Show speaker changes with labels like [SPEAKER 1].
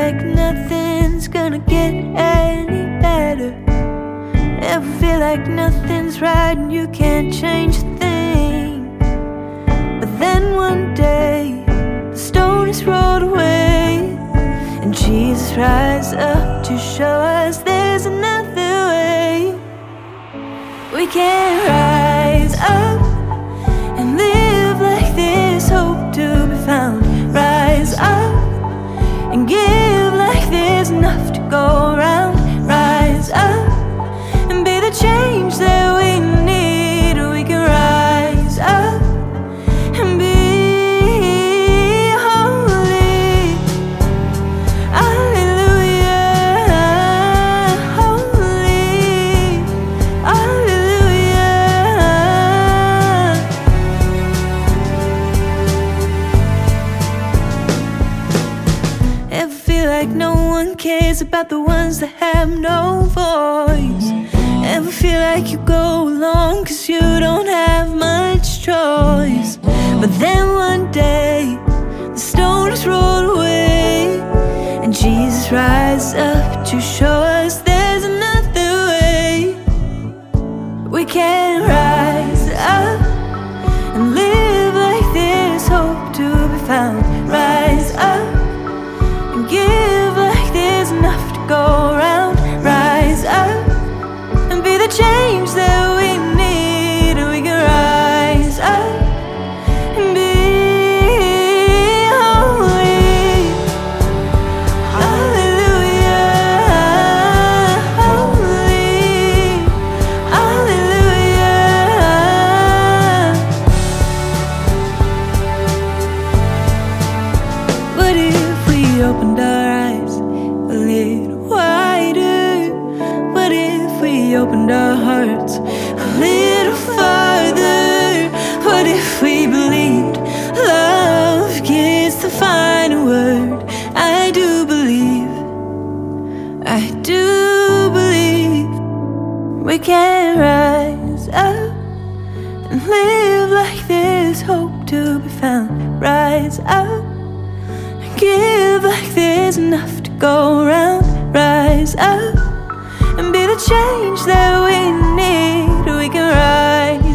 [SPEAKER 1] like nothing's gonna get any better. Ever feel like nothing's right and you can't change a thing. But then one day the stone is rolled away, and Jesus rises up to show us there's another way. We can rise up and live like there's hope to be found. Rise up and give like there's enough to go around. Rise up and be the change that we need. We can rise up and be holy. Hallelujah, holy. Hallelujah. Ever feel like no one cares about the ones that have no voice? Ever feel like you go along cause you don't have much choice? But then one day the stone is rolled away, and Jesus rises up to show us there's another way. We can rise up and live like there's hope to be found. Rise up and give like there's enough to go around. Rise up and be the change that we need. We can rise up and be holy. Hallelujah, holy. Hallelujah. What if we opened our eyes a little wider? What if we opened our hearts a little farther? What if we believed love gets the final word? I do believe we can rise up and live like there's hope to be found. Rise up and give like there's enough to go around. Rise up and be the change that we need. We can rise